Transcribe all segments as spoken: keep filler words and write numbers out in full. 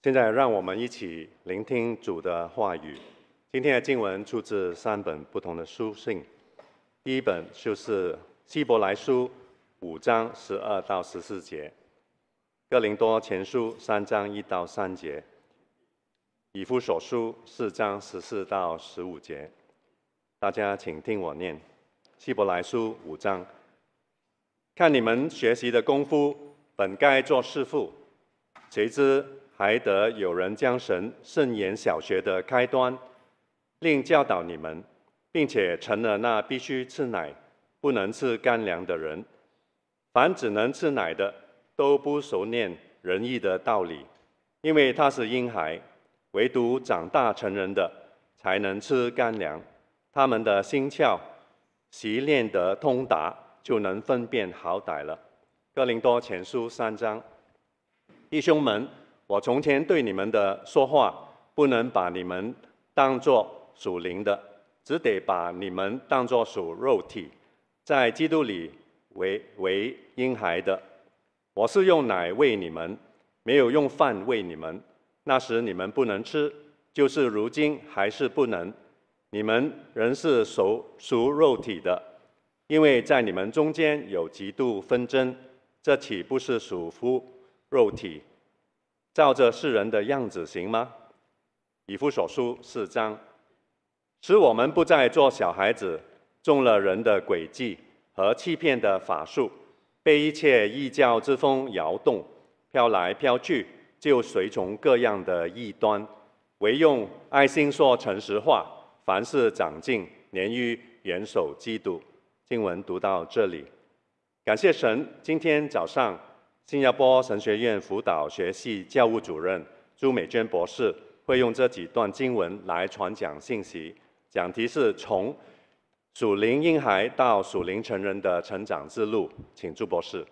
现在让我们一起聆听主的话语。今天的经文出自三本不同的书信，第一本就是希伯来书五章十二到十四节，哥林多前书三章一到三节，以弗所书四章十四到十五节。大家请听我念希伯来书五章。看你们学习的功夫，本该做师傅，谁知还得有人将神圣言小学的开端，另教导你们，并且成了那必须吃奶，不能吃干粮的人。凡只能吃奶的，都不熟念仁义的道理，因为他是婴孩；唯独长大成人的，才能吃干粮。他们的心窍习练得通达，就能分辨好歹了。哥林多前书三章。弟兄们，我从前对你们的说话，不能把你们当作属灵的，只得把你们当作属肉体，在基督里为为婴孩的。我是用奶喂你们，没有用饭喂你们。那时你们不能吃，就是如今还是不能。你们仍是属属肉体的，因为在你们中间有极度纷争，这岂不是属乎肉体，照着世人的样子行吗？以弗所书四章，使我们不再做小孩子，中了人的诡计和欺骗的法术，被一切异教之风摇动，飘来飘去，就随从各样的异端，唯用爱心说诚实话，凡事长进，连于元首基督。经文读到这里，感谢神，今天早上新加坡神学院辅导学系教务主任朱美娟博士会用这几段经文来传讲信息，讲题是从属灵婴孩到属灵成人的成长之路。请朱博士。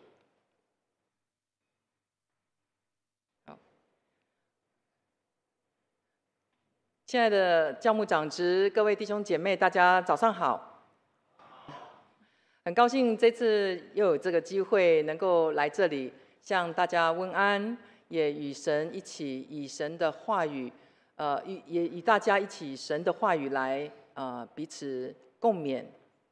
好，亲爱的教牧长职，各位弟兄姐妹，大家早上好。很高兴这次又有这个机会能够来这里向大家问安，也与神一起以神的话语，呃，与也与大家一起以神的话语来呃彼此共勉。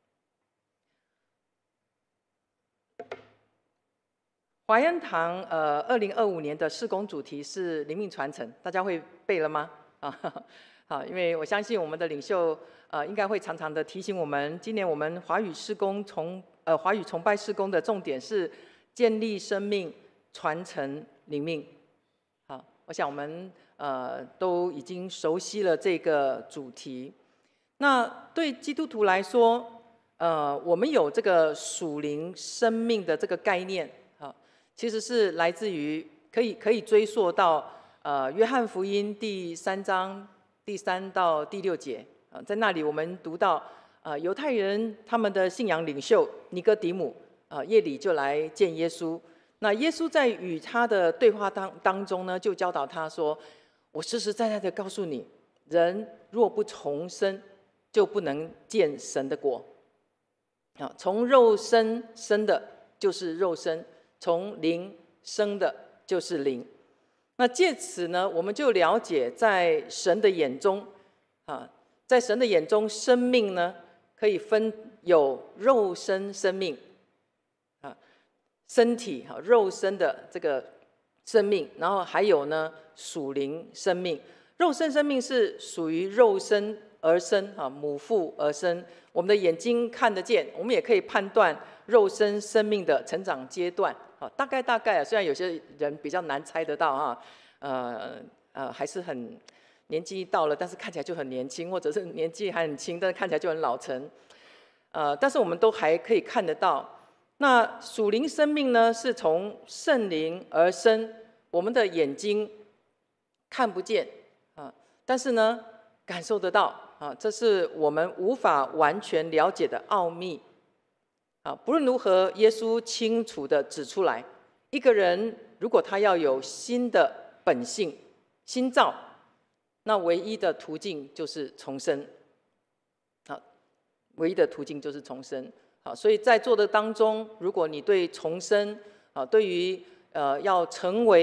华恩堂呃二零二五年的事工主题是灵命传承，大家会背了吗？啊，好，因为我相信我们的领袖呃应该会常常的提醒我们，今年我们华语事工从呃华语崇拜事工的重点是建立生命、传承灵命。好，我想我们呃都已经熟悉了这个主题。那对基督徒来说，呃，我们有这个属灵生命的这个概念，好，其实是来自于可以可以追溯到呃约翰福音第三章第三到第六节啊，在那里我们读到呃犹太人他们的信仰领袖尼哥底母啊夜里就来见耶稣，那耶稣在与他的对话当当中呢，就教导他说：“我实实在在的告诉你，人若不重生，就不能见神的国。啊，从肉身生的就是肉身，从灵生的就是灵。那借此呢，我们就了解，在神的眼中，啊，在神的眼中，生命呢可以分有肉身生命，啊，身体哈肉身的这个生命，然后还有呢属灵生命。肉身生命是属于肉身而生，哈，母腹而生。我们的眼睛看得见，我们也可以判断肉身生命的成长阶段。啊，大概大概啊，虽然有些人比较难猜得到哈，呃呃，还是很年纪到了，但是看起来就很年轻，或者是年纪还很轻，但是看起来就很老成。呃，但是我们都还可以看得到。那属灵生命呢，是从圣灵而生，我们的眼睛看不见啊，但是呢，感受得到啊，这是我们无法完全了解的奥秘。啊，不论如何，耶稣清楚地指出来，一个人如果他要有新的本性、新造，那唯一的途径就是重生。好，唯一的途径就是重生。好，所以在座的当中，如果你对重生啊，对于呃要成为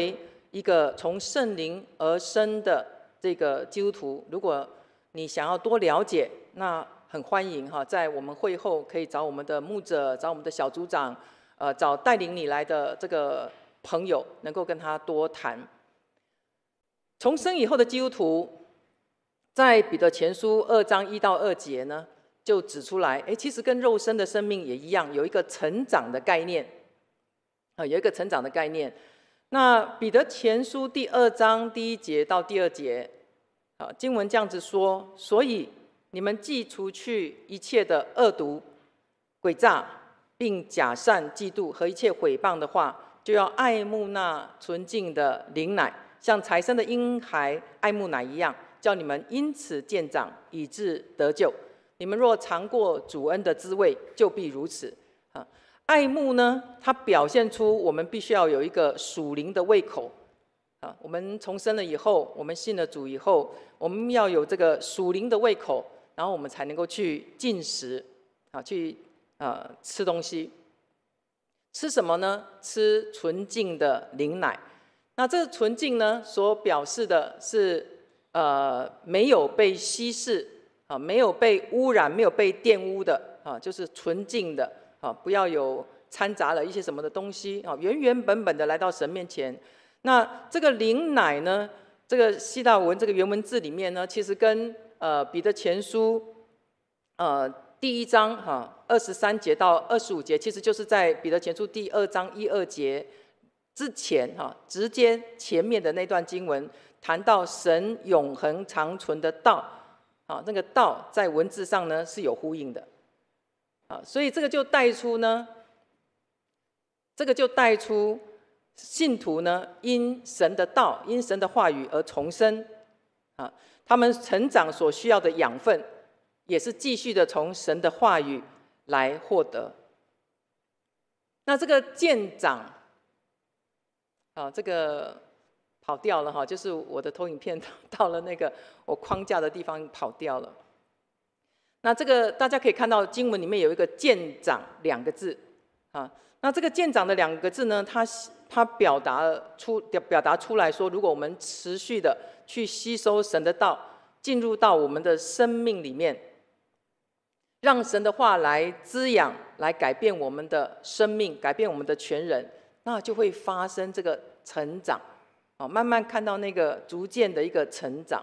一个从圣灵而生的这个基督徒，如果你想要多了解，那很欢迎哈，在我们会后可以找我们的牧者，找我们的小组长，呃，找带领你来的这个朋友，能够跟他多谈。重生以后的基督徒，在彼得前书二章一到二节呢，就指出来，哎，其实跟肉身的生命也一样，有一个成长的概念，啊，有一个成长的概念。那彼得前书第二章第一节到第二节，啊，经文这样子说：所以你们既除去一切的恶毒、诡诈，并假善、嫉妒和一切毁谤的话，就要爱慕那纯净的灵奶，像才生的婴孩爱慕奶一样，叫你们因此渐长，以致得救。你们若尝过主恩的滋味，就必如此。啊，爱慕呢，它表现出我们必须要有一个属灵的胃口。啊，我们重生了以后，我们信了主以后，我们要有这个属灵的胃口，然后我们才能够去进食，啊，去呃吃东西。吃什么呢？吃纯净的灵奶。那这个纯净呢，所表示的是呃没有被稀释。啊，没有被污染，没有被玷污的啊，就是纯净的啊，不要有掺杂了一些什么的东西啊，原原本本的来到神面前。那这个灵奶呢，这个希腊文这个原文字里面呢，其实跟呃彼得前书呃第一章哈二十三节到二十五节，其实就是在彼得前书第二章一二节之前哈，直接前面的那段经文谈到神永恒长存的道。啊，那个道在文字上呢是有呼应的，啊，所以这个就带出呢，这个就带出信徒呢因神的道、因神的话语而重生，啊，他们成长所需要的养分，也是继续的从神的话语来获得。那这个渐长，啊，这个。跑掉了哈，就是我的投影片到了那个我框架的地方跑掉了。那这个大家可以看到经文里面有一个渐长两个字啊，那这个渐长的两个字呢，它它表达出表达出来说，如果我们持续的去吸收神的道，进入到我们的生命里面，让神的话来滋养，来改变我们的生命，改变我们的全人，那就会发生这个成长。哦，慢慢看到那个逐渐的一个成长。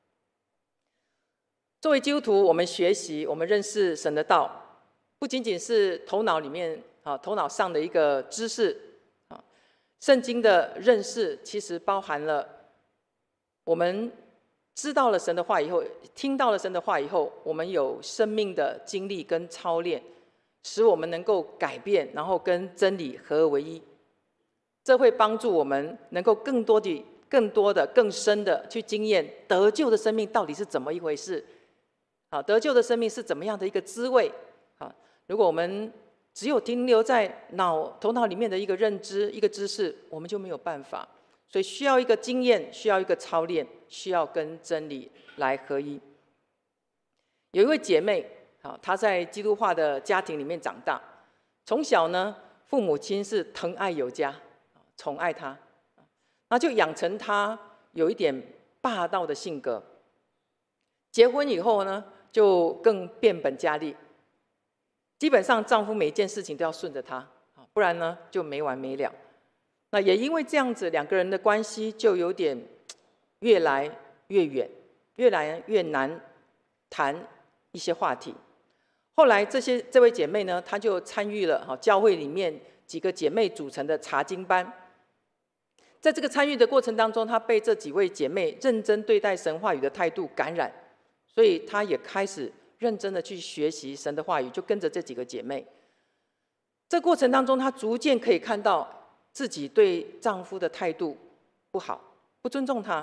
作为基督徒，我们学习，我们认识神的道，不仅仅是头脑里面啊，头脑上的一个知识啊，圣经的认识其实包含了我们知道了神的话以后，听到了神的话以后，我们有生命的经历跟操练，使我们能够改变，然后跟真理合而为一。这会帮助我们能够更多的、更多的、更深的去经验得救的生命到底是怎么一回事。好，得救的生命是怎么样的一个滋味？啊，如果我们只有停留在脑头脑里面的一个认知、一个知识，我们就没有办法。所以需要一个经验，需要一个操练，需要跟真理来合一。有一位姐妹，啊，她在基督化的家庭里面长大，从小呢，父母亲是疼爱有加。宠爱他，那就养成他有一点霸道的性格。结婚以后呢，就更变本加厉，基本上丈夫每一件事情都要顺着他，不然呢就没完没了。那也因为这样子，两个人的关系就有点越来越远，越来越难谈一些话题。后来这些这位姐妹呢，她就参与了教会里面几个姐妹组成的查经班。在这个参与的过程当中，她被这几位姐妹认真对待神话语的态度感染，所以她也开始认真的去学习神的话语，就跟着这几个姐妹。这过程当中，她逐渐可以看到自己对丈夫的态度不好，不尊重他。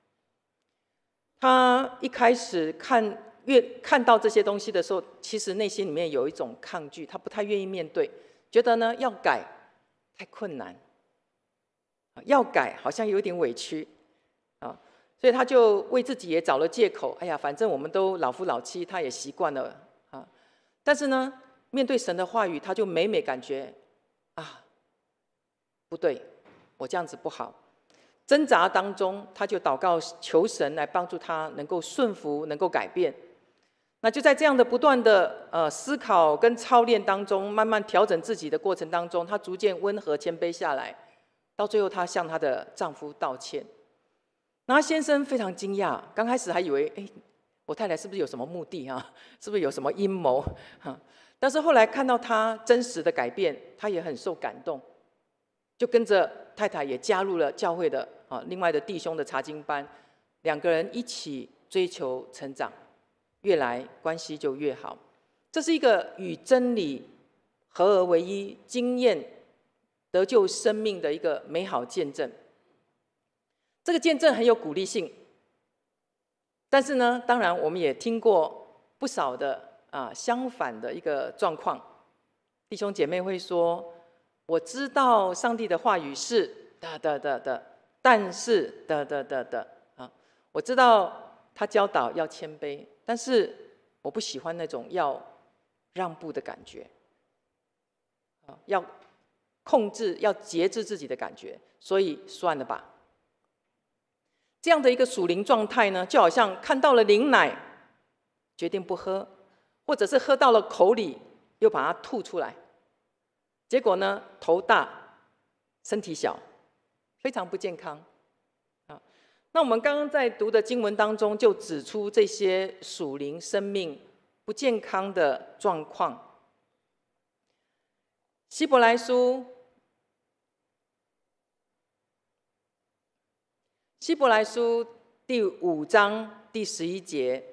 她一开始看越看到这些东西的时候，其实内心里面有一种抗拒，她不太愿意面对，觉得呢要改太困难。要改好像有点委屈啊，所以他就为自己也找了借口。哎呀，反正我们都老夫老妻，他也习惯了啊。但是呢，面对神的话语，他就每每感觉啊，不对，我这样子不好。 挣扎当中，他就祷告求神来帮助他能够顺服，能够改变。那就在这样的不断的呃思考跟操练当中，慢慢调整自己的过程当中，她逐渐温和谦卑下来，到最后她向她的丈夫道歉。那先生非常惊讶，刚开始还以为，哎，我太太是不是有什么目的啊？是不是有什么阴谋？哈，但是后来看到她真实的改变，他也很受感动，就跟着太太也加入了教会的啊另外的弟兄的查经班，两个人一起追求成长。越来关系就越好，这是一个与真理合而为一、经验得救生命的一个美好见证。这个见证很有鼓励性，但是呢，当然我们也听过不少的啊相反的一个状况。弟兄姐妹会说：“我知道上帝的话语是的的的的，但是的的的的啊，我知道他教导要谦卑。”但是我不喜欢那种要让步的感觉，要控制、要节制自己的感觉，所以算了吧。这样的一个属灵状态呢，就好像看到了灵奶，决定不喝，或者是喝到了口里，又把它吐出来，结果呢，头大，身体小，非常不健康。那我们刚刚在读的经文当中，就指出这些属灵生命不健康的状况。希伯来书，希伯来书第五章第十一节，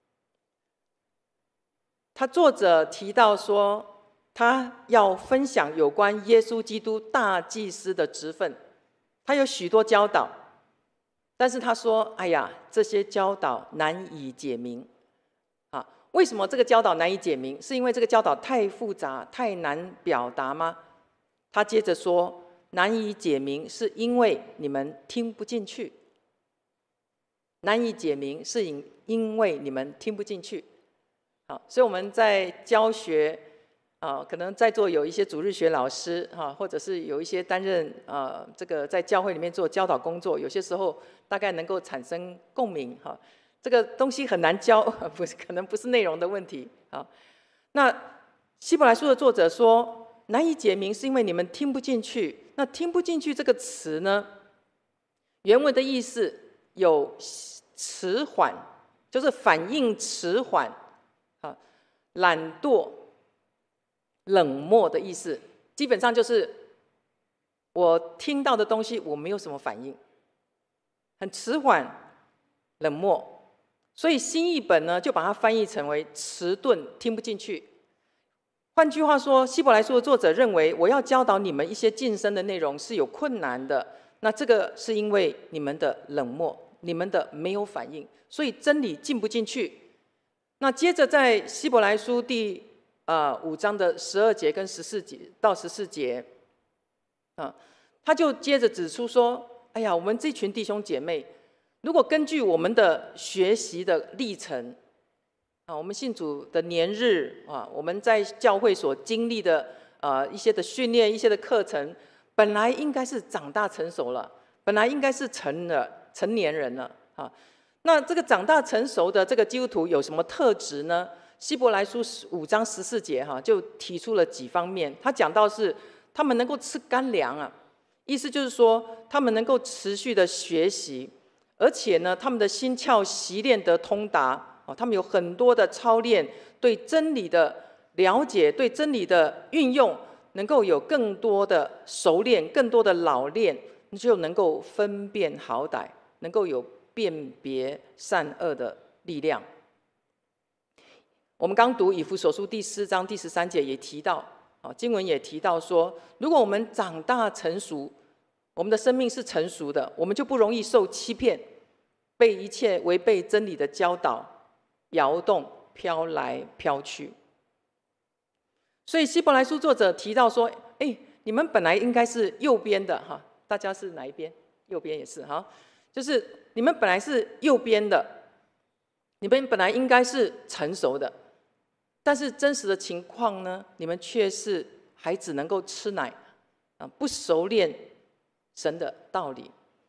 他作者提到说，他要分享有关耶稣基督大祭司的职分，他有许多教导。但是他说：“哎呀，这些教导难以解明，啊，为什么这个教导难以解明？是因为这个教导太复杂、太难表达吗？”他接着说：“难以解明，是因为你们听不进去。难以解明，是因因为你们听不进去。”好，所以我们在教学。啊，可能在座有一些主日学老师哈，或者是有一些担任呃这个在教会里面做教导工作，有些时候大概能够产生共鸣哈。这个东西很难教，不是可能不是内容的问题啊。那希伯来书的作者说难以解明，是因为你们听不进去。那听不进去这个词呢，原文的意思有迟缓，就是反应迟缓啊，懒惰。冷漠的意思，基本上就是我听到的东西我没有什么反应，很迟缓、冷漠。所以新译本呢就把它翻译成为迟钝、听不进去。换句话说，希伯来书的作者认为，我要教导你们一些晋升的内容是有困难的。那这个是因为你们的冷漠，你们的没有反应，所以真理进不进去。那接着在希伯来书第呃，五章的十二节跟十四节到十四节，啊，他就接着指出说：“哎呀，我们这群弟兄姐妹，如果根据我们的学习的历程，啊，我们信主的年日啊，我们在教会所经历的呃一些的训练、一些的课程，本来应该是长大成熟了，本来应该是成了成年人了啊。那这个长大成熟的这个基督徒有什么特质呢？”希伯来书五章十四节哈，就提出了几方面。他讲到是他们能够吃干粮啊，意思就是说他们能够持续的学习，而且呢，他们的心窍习练得通达哦，他们有很多的操练，对真理的了解，对真理的运用，能够有更多的熟练，更多的老练，就能够分辨好歹，能够有辨别善恶的力量。我们刚读以弗所书第四章第十三节也提到，啊，经文也提到说，如果我们长大成熟，我们的生命是成熟的，我们就不容易受欺骗，被一切违背真理的教导摇动、飘来飘去。所以希伯来书作者提到说，哎，你们本来应该是右边的哈，大家是哪一边？右边也是哈，就是你们本来是右边的，你们本来应该是成熟的。但是真实的情况呢，你们却是还只能够吃奶，啊，不熟练神的道理。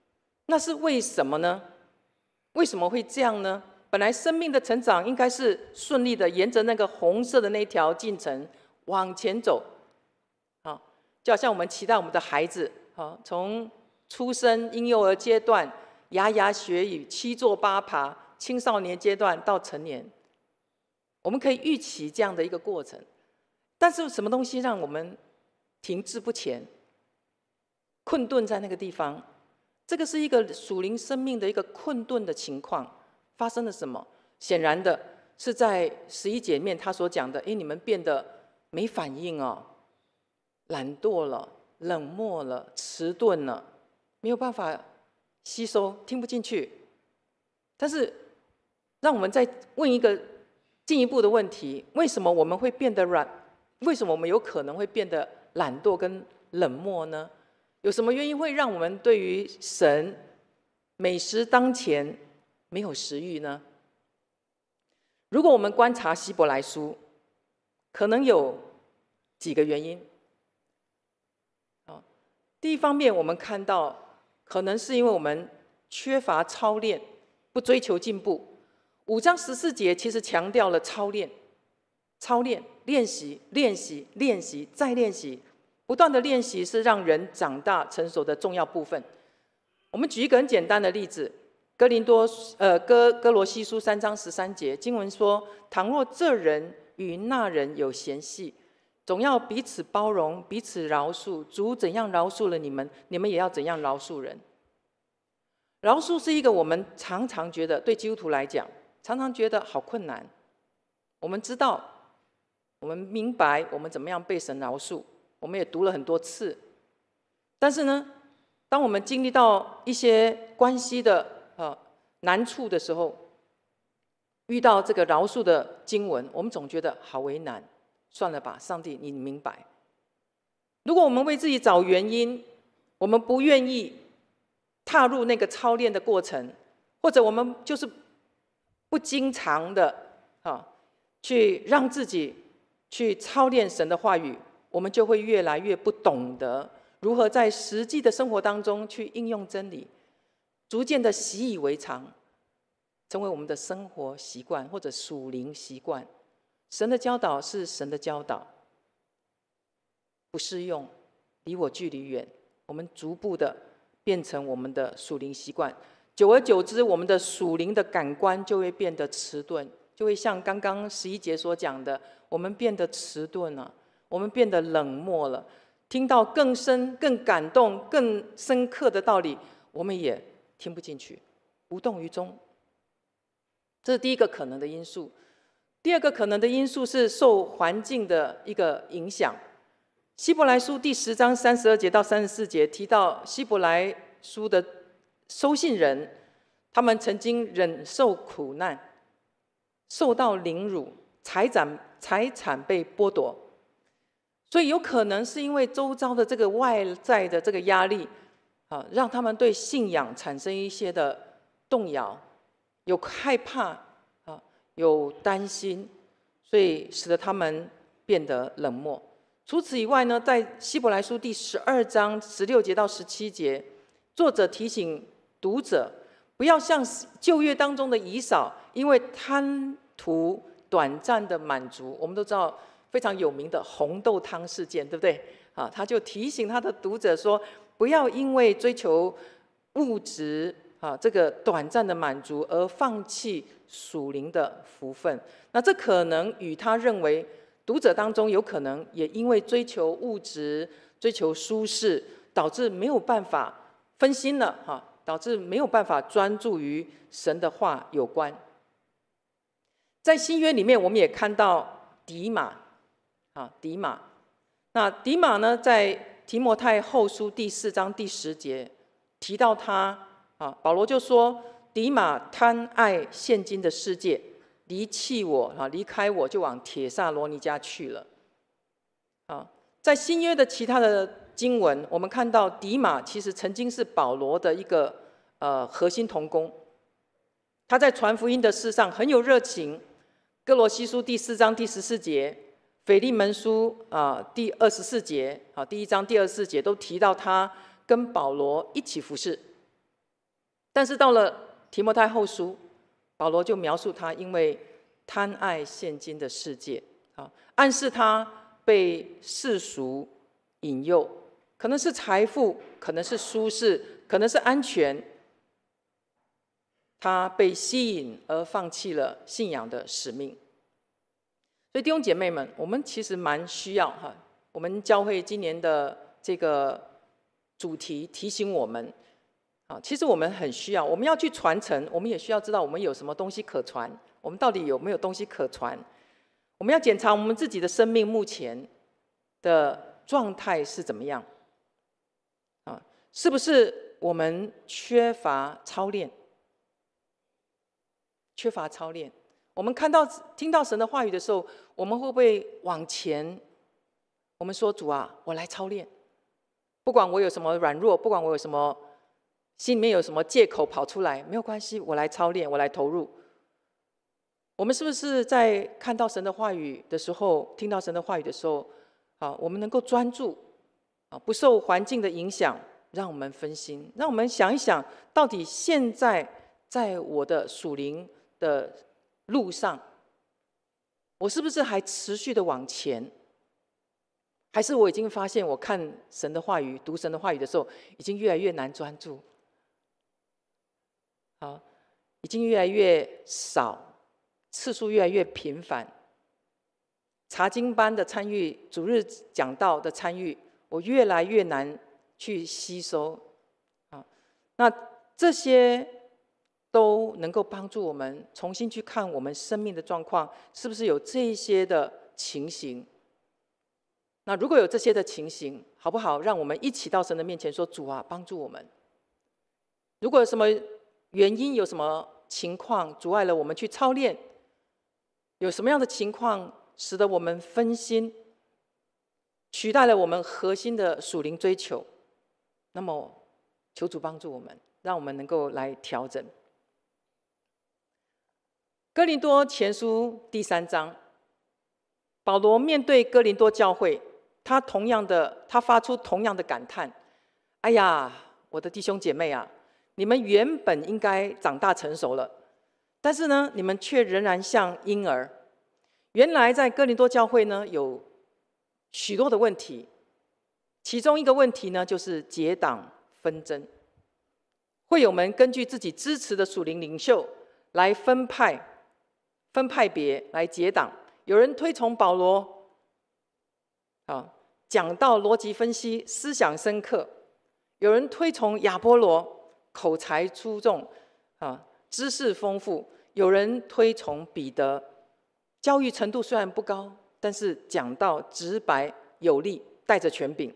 那是为什么呢？为什么会这样呢？本来生命的成长应该是顺利的，沿着那个红色的那条进程往前走。好，就好像我们期待我们的孩子，好，从出生婴幼儿阶段，牙牙学语，七坐八爬，青少年阶段到成年，我们可以预期这样的一个过程。但是什么东西让我们停滞不前，困顿在那个地方？这个是一个属灵生命的一个困顿的情况。发生了什么？显然的是在十一节面他所讲的，哎，你们变得没反应哦，懒惰了，冷漠了，迟钝了，没有办法吸收，听不进去。但是让我们再问一个进一步的问题：为什么我们会变得软？为什么我们有可能会变得懒惰跟冷漠呢？有什么原因会让我们对于神美食当前没有食欲呢？如果我们观察希伯来书，可能有几个原因。第一方面，我们看到可能是因为我们缺乏操练，不追求进步。五章十四节其实强调了操练、操练、练习、练习、练习再练习，不断的练习是让人长大成熟的重要部分。我们举一个很简单的例子。哥林多呃哥哥罗西书三章十三节经文说：倘若这人与那人有嫌隙，总要彼此包容，彼此饶恕。主怎样饶恕了你们，你们也要怎样饶恕人。饶恕是一个我们常常觉得，对基督徒来讲，常常觉得好困难。我们知道，我们明白我们怎么样被神饶恕，我们也读了很多次。但是呢，当我们经历到一些关系的呃，难处的时候，遇到这个饶恕的经文，我们总觉得好为难。算了吧，上帝，你明白。如果我们为自己找原因，我们不愿意踏入那个操练的过程，或者我们就是不经常的啊，去让自己去操练神的话语，我们就会越来越不懂得如何在实际的生活当中去应用真理。逐渐的习以为常，成为我们的生活习惯或者属灵习惯。神的教导是神的教导，不适用，离我距离远。我们逐步的变成我们的属灵习惯，久而久之，我们的属灵的感官就会变得迟钝，就会像刚刚十一节所讲的，我们变得迟钝了，我们变得冷漠了。听到更深、更感动、更深刻的道理，我们也听不进去，无动于衷。这是第一个可能的因素。第二个可能的因素是受环境的一个影响。希伯来书第十章三十二节到三十四节提到，希伯来书的收信人，他们曾经忍受苦难，受到凌辱，财产财产被剥夺，所以有可能是因为周遭的这个外在的这个压力啊，让他们对信仰产生一些的动摇，有害怕啊，有担心，所以使得他们变得冷漠。除此以外呢，在希伯来书第十二章十六节到十七节，作者提醒读者不要像旧约当中的以扫，因为贪图短暂的满足。我们都知道非常有名的红豆汤事件，对不对？啊，他就提醒他的读者说，不要因为追求物质啊这个短暂的满足而放弃属灵的福分。那这可能与他认为读者当中有可能也因为追求物质、追求舒适，导致没有办法分心了哈，导致没有办法专注于神的话有关。在新约里面，我们也看到迪马啊，迪马。那迪马呢，在提摩太后书第四章第十节提到他啊，保罗就说：迪马贪爱现今的世界，离弃我啊，离开我就往帖撒罗尼迦去了。啊，在新约的其他的经文，我们看到迪马其实曾经是保罗的一个呃核心同工，他在传福音的事上很有热情。哥罗西书第四章第十四节，腓利门书啊第二十四节啊第一章第二十四节都提到他跟保罗一起服侍。 但是到了提摩太后书，保罗就描述他因为贪爱现今的世界，啊，暗示他被世俗引诱，可能是财富，可能是舒适，可能是安全，他被吸引而放弃了信仰的使命。所以弟兄姐妹们，我们其实蛮需要哈，我们教会今年的这个主题提醒我们，啊，其实我们很需要，我们要去传承，我们也需要知道我们有什么东西可传，我们到底有没有东西可传？我们要检查我们自己的生命目前的状态是怎么样，啊，是不是我们缺乏操练？缺乏操练。我们看到、听到神的话语的时候，我们会不会往前？我们说：“主啊，我来操练。不管我有什么软弱，不管我有什么心里面有什么借口跑出来，没有关系，我来操练，我来投入。”我们是不是在看到神的话语的时候，听到神的话语的时候，啊，我们能够专注，啊，不受环境的影响，让我们分心，让我们想一想，到底现在在我的属灵的路上，我是不是还持续的往前？还是我已经发现，我看神的话语、读神的话语的时候，已经越来越难专注，好，已经越来越少，次数越来越频繁。查经班的参与、主日讲道的参与，我越来越难去吸收。啊，那这些都能够帮助我们重新去看我们生命的状况，是不是有这一些的情形？那如果有这些的情形，好不好？让我们一起到神的面前说：“主啊，帮助我们。如果有什么原因，有什么情况阻碍了我们去操练，有什么样的情况使得我们分心，取代了我们核心的属灵追求，那么求主帮助我们，让我们能够来调整。”哥林多前书第三章，保罗面对哥林多教会，他同样的，他发出同样的感叹：“哎呀，我的弟兄姐妹啊，你们原本应该长大成熟了，但是呢，你们却仍然像婴儿。”原来在哥林多教会呢，有许多的问题，其中一个问题呢，就是结党纷争。会友们根据自己支持的属灵领袖来分派。分派别来结党，有人推崇保罗，啊，讲道逻辑分析，思想深刻；有人推崇亚波罗，口才出众，啊，知识丰富；有人推崇彼得，教育程度虽然不高，但是讲道直白有力，带着权柄。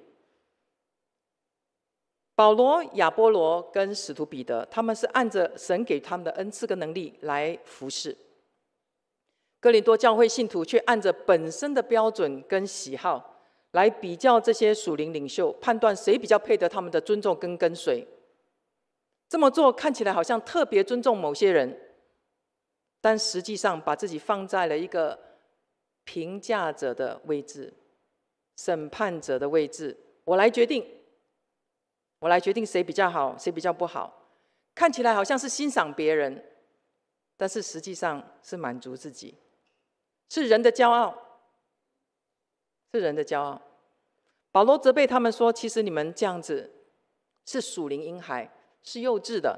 保罗、亚波罗跟使徒彼得，他们是按着神给他们的恩赐跟能力来服侍。哥林多教会信徒却按着本身的标准跟喜好来比较这些属灵领袖，判断谁比较配得他们的尊重跟跟随。这么做看起来好像特别尊重某些人，但实际上把自己放在了一个评价者的位置、审判者的位置。我来决定，我来决定谁比较好，谁比较不好。看起来好像是欣赏别人，但是实际上是满足自己。是人的骄傲，是人的骄傲。保罗责备他们说：“其实你们这样子是属灵婴孩，是幼稚的。”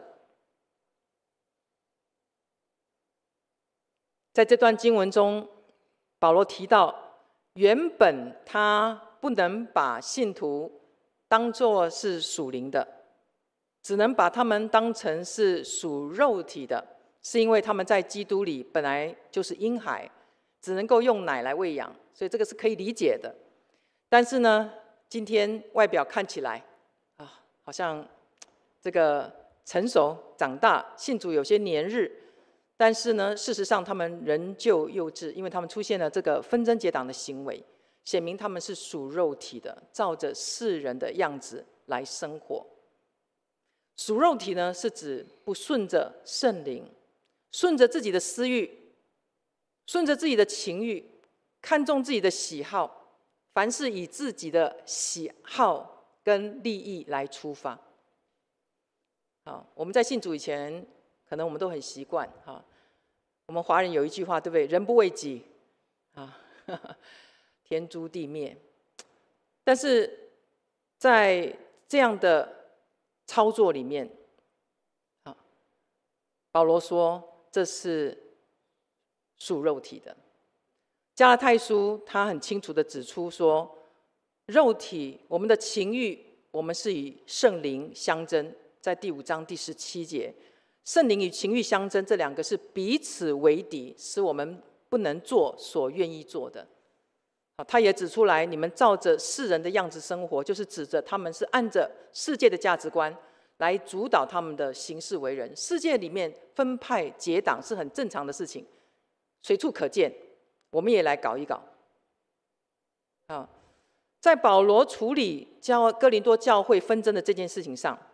在这段经文中，保罗提到，原本他不能把信徒当作是属灵的，只能把他们当成是属肉体的，是因为他们在基督里本来就是婴孩。只能够用奶来喂养，所以这个是可以理解的。但是呢，今天外表看起来啊，好像这个成熟长大，信主有些年日，但是呢，事实上他们仍旧幼稚，因为他们出现了这个纷争结党的行为，显明他们是属肉体的，照着世人的样子来生活。属肉体呢，是指不顺着圣灵，顺着自己的私欲。顺着自己的情欲，看重自己的喜好，凡是以自己的喜好跟利益来出发。 啊，我们在信主以前，可能我们都很习惯哈。我们华人有一句话，对不对？人不为己，啊，天诛地灭。但是在这样的操作里面，啊，保罗说这是属肉体的。加拉太书他很清楚的指出说，肉体我们的情欲，我们是与圣灵相争。在第五章第十七节，圣灵与情欲相争，这两个是彼此为敌，使我们不能做所愿意做的。他也指出来，你们照着世人的样子生活，就是指着他们是按着世界的价值观来主导他们的行事为人。世界里面分派结党是很正常的事情，随处可见。我们也来搞一搞。啊，在保罗处理教哥林多教会纷争的这件事情上。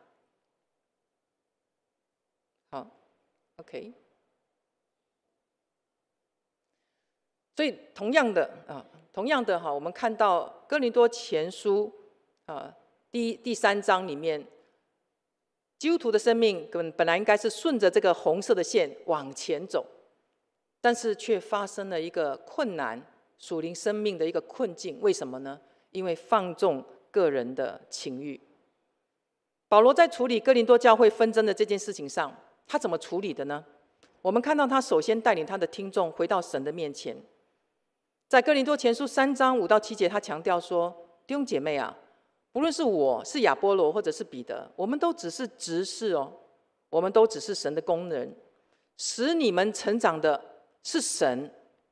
好 ，OK。所以同样的啊，同样的哈，我们看到哥林多前书啊第第三章里面，基督徒的生命本本来应该是顺着这个红色的线往前走，但是却发生了一个困难，属灵生命的一个困境。为什么呢？因为放纵个人的情欲。保罗在处理哥林多教会纷争的这件事情上，他怎么处理的呢？我们看到他首先带领他的听众回到神的面前。在哥林多前书三章五到七节，他强调说：弟兄姐妹啊，不论是我是亚波罗或者是彼得，我们都只是执事哦，我们都只是神的工人，使你们成长的是神。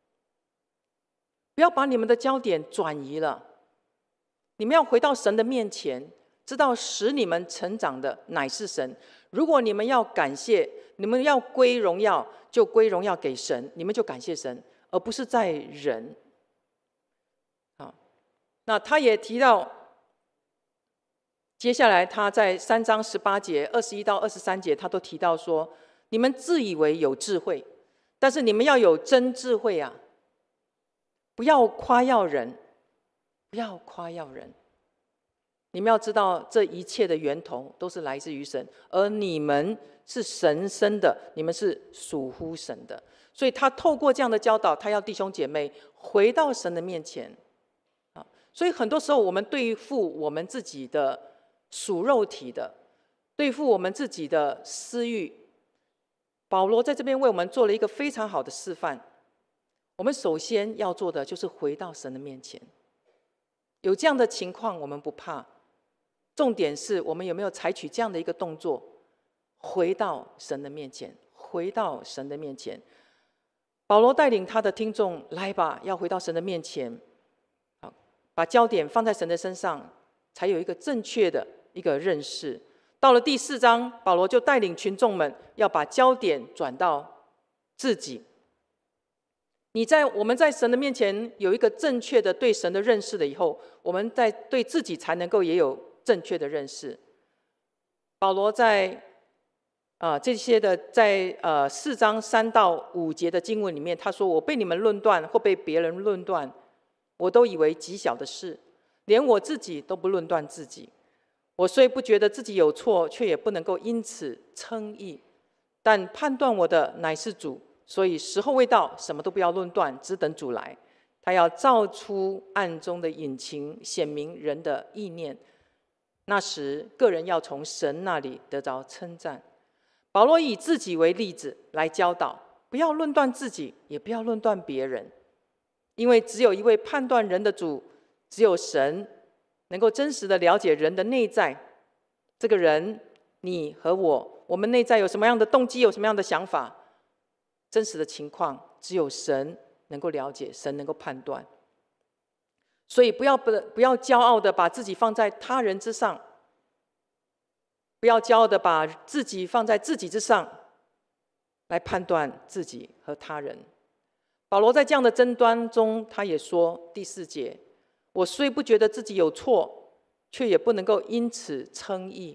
不要把你们的焦点转移了，你们要回到神的面前，知道使你们成长的乃是神。如果你们要感谢，你们要归荣耀，就归荣耀给神，你们就感谢神，而不是在人。好，那他也提到，接下来他在三章十八节、二十一到二十三节，他都提到说：你们自以为有智慧，但是你们要有真智慧啊！不要夸耀人，不要夸耀人。你们要知道，这一切的源头都是来自于神，而你们是神生的，你们是属乎神的。所以他透过这样的教导，他要弟兄姐妹回到神的面前。啊，所以很多时候我们对付我们自己的属肉体的，对付我们自己的私欲，保罗在这边为我们做了一个非常好的示范。我们首先要做的就是回到神的面前。有这样的情况，我们不怕。重点是我们有没有采取这样的一个动作，回到神的面前，回到神的面前。保罗带领他的听众来吧，要回到神的面前，好，把焦点放在神的身上，才有一个正确的一个认识。到了第四章，保罗就带领群众们要把焦点转到自己。你在我们在神的面前有一个正确的对神的认识了以后，我们在对自己才能够也有正确的认识。保罗在啊、呃、这些的在呃四章三到五节的经文里面，他说：我被你们论断或被别人论断，我都以为极小的事，连我自己都不论断自己。我虽不觉得自己有错，却也不能够因此称义。但判断我的乃是主，所以时候未到，什么都不要论断，只等主来。他要照出暗中的隐情，显明人的意念。那时，个人要从神那里得着称赞。保罗以自己为例子来教导，不要论断自己，也不要论断别人，因为只有一位判断人的主，只有神能够真实的了解人的内在。这个人，你和我，我们内在有什么样的动机，有什么样的想法，真实的情况，只有神能够了解，神能够判断。所以不要不不要骄傲的把自己放在他人之上，不要骄傲的把自己放在自己之上，来判断自己和他人。保罗在这样的争端中，他也说第四节：我虽不觉得自己有错，却也不能够因此称义。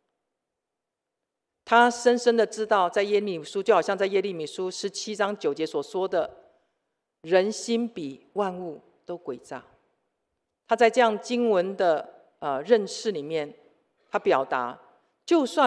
他深深的知道，在耶利米书就好像在耶利米书十七章九节所说的，人心比万物都诡诈。他在这样经文的呃认识里面，他表达，就算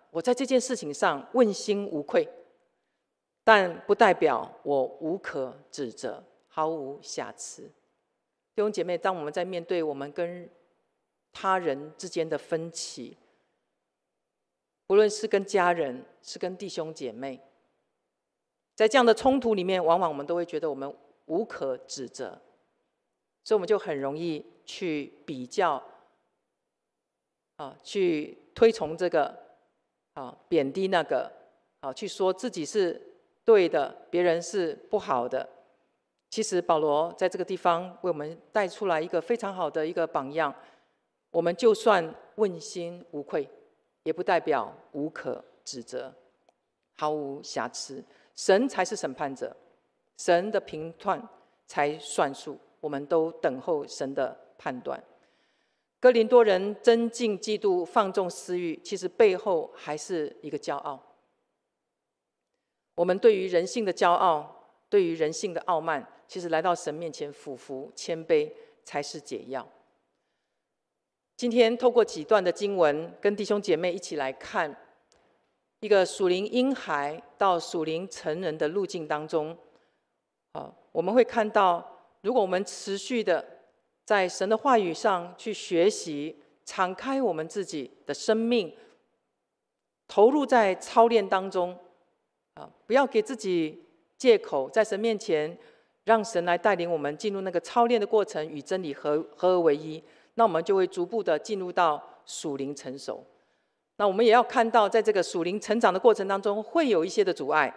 我在这件事情上问心无愧，但不代表我无可指责，毫无瑕疵。弟兄姐妹，当我们在面对我们跟他人之间的分歧，不论是跟家人，是跟弟兄姐妹，在这样的冲突里面，往往我们都会觉得我们无可指责，所以我们就很容易去比较，啊，去推崇这个，啊，贬低那个，啊，去说自己是对的，别人是不好的。其实保罗在这个地方为我们带出来一个非常好的一个榜样，我们就算问心无愧，也不代表无可指责，毫无瑕疵。神才是审判者，神的评断才算数，我们都等候神的判断。哥林多人增进嫉妒，放纵私欲，其实背后还是一个骄傲。我们对于人性的骄傲，对于人性的傲慢，其实来到神面前俯伏谦卑才是解药。今天透过几段的经文，跟弟兄姐妹一起来看一个属灵婴孩到属灵成人的路径当中，啊，我们会看到，如果我们持续的在神的话语上去学习，敞开我们自己的生命，投入在操练当中，啊，不要给自己借口，在神面前让神来带领我们进入那个操练的过程，与真理合合而为一，那我们就会逐步的进入到属灵成熟。那我们也要看到，在这个属灵成长的过程当中，会有一些的阻碍。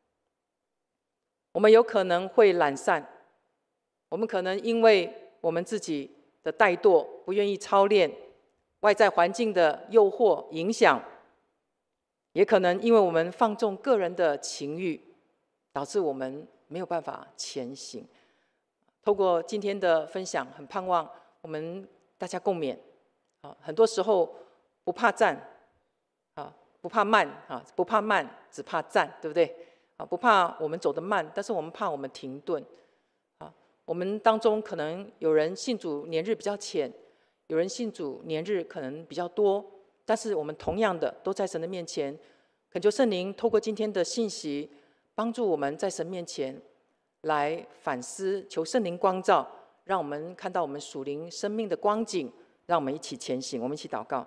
我们有可能会懒散，我们可能因为我们自己的怠惰，不愿意操练，外在环境的诱惑影响，也可能因为我们放纵个人的情欲，导致我们没有办法前行。透过今天的分享，很盼望我们大家共勉。啊，很多时候不怕站，啊，不怕慢，啊，不怕慢，只怕站，对不对？啊，不怕我们走得慢，但是我们怕我们停顿。啊，我们当中可能有人信主年日比较浅，有人信主年日可能比较多，但是我们同样的都在神的面前，恳求圣灵透过今天的信息，帮助我们在神面前来反思，求圣灵光照，让我们看到我们属灵生命的光景，让我们一起前行。我们一起祷告。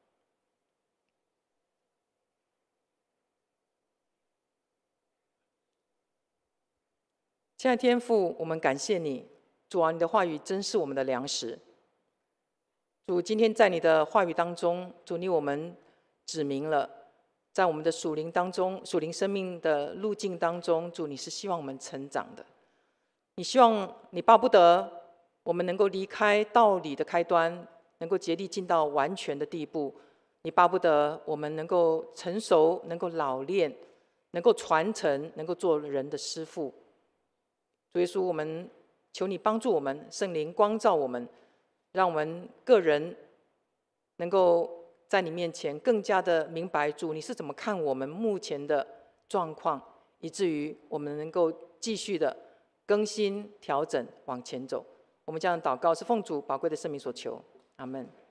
亲爱的天父，我们感谢你，主啊，你的话语真是我们的粮食。主，今天在你的话语当中，主你我们指明了，在我们的属灵当中，属灵生命的路径当中，主你是希望我们成长的。你希望你巴不得我们能够离开道理的开端，能够竭力进到完全的地步。你巴不得我们能够成熟，能够老练，能够传承，能够做人的师父。主耶稣，我们求你帮助我们，圣灵光照我们，让我们个人能够在你面前更加的明白主你是怎么看我们目前的状况，以至于我们能够继续的更新调整往前走。我们这样祷告是奉主宝贵的圣名所求，阿们。